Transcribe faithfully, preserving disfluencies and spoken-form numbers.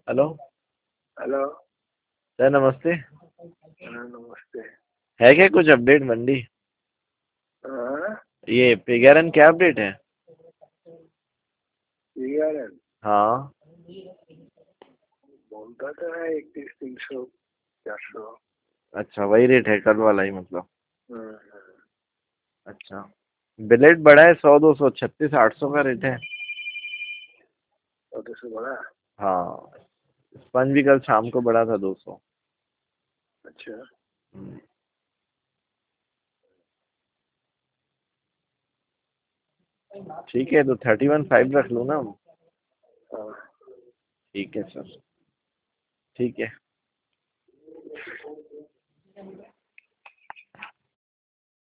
Hello. Hello. Sir नमस्ते। हाँ, नमस्ते। है क्या कुछ अपडेट मंडी? हाँ, ये पिगरन क्या अपडेट है? वीआरएल हाँ। बोलता तो है इकतीस तीन सौ चार सौ। अच्छा वही रेट है कल वाला ही मतलब। हाँ, अच्छा। बिलेट बढ़ा है सौ दो सौ छत्तीस आठ सौ का रेट है। और से बड़ा। हाँ। स्पंज भी कल शाम को बढ़ा था दो सौ। अच्छा। ठीक है तो थर्टी वन फाइव रख लो ना। हाँ। ठीक है सर। ठीक है।